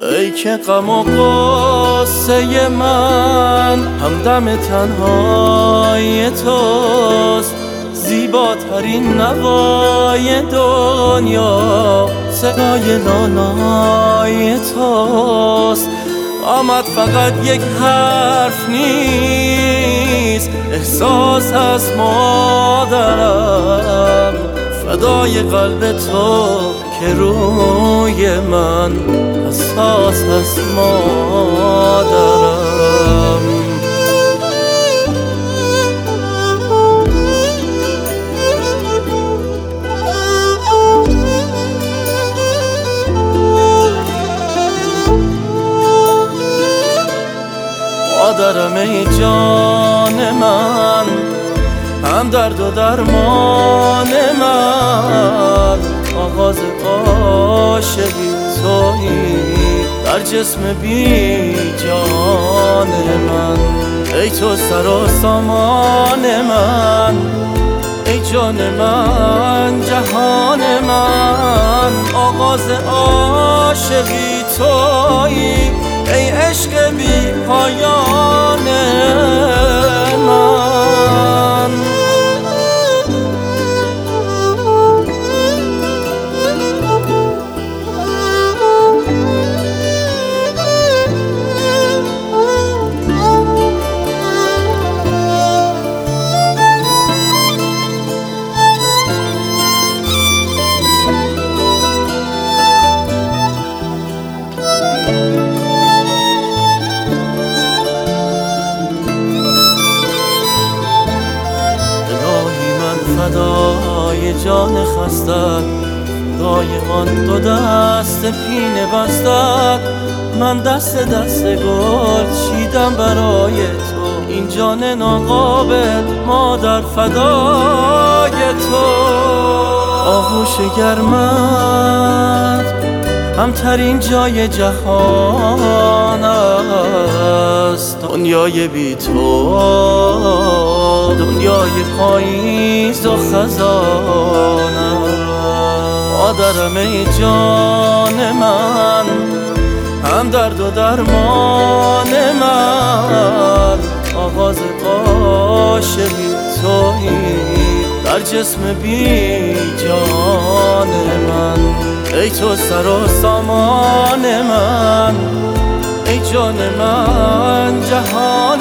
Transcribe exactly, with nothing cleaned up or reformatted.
ای که غم و غصه من همدم تنهای توست، زیباترین نوای دنیا صدای لالای توست. آمد فقط یک حرف نیست، احساس از مادرم، فدای قلب تو که روی من حساس از مادرم. مادرم ای جان من، هم درد و درمان من، آغاز عاشقی تویی در جسم بی جان من. ای تو سر و سامان من، ای جان من جهان من، آغاز عاشقی تویی ای عشق بی پایان من. فدای جان خستت، فدای آن دو دست پینه بستت، من دست دست گل چیدم برای تو، این جان ناقابل مادر فدای تو. آغوش گرمت همترین جای جهان است، دنیای بی تو دنیای پاییز و خزان است. مادرم ای جان من، هم درد و درمان من، آغاز عاشقی تویی در جسم بی جان من. ای تو سر و سامان من، ای جان من جهان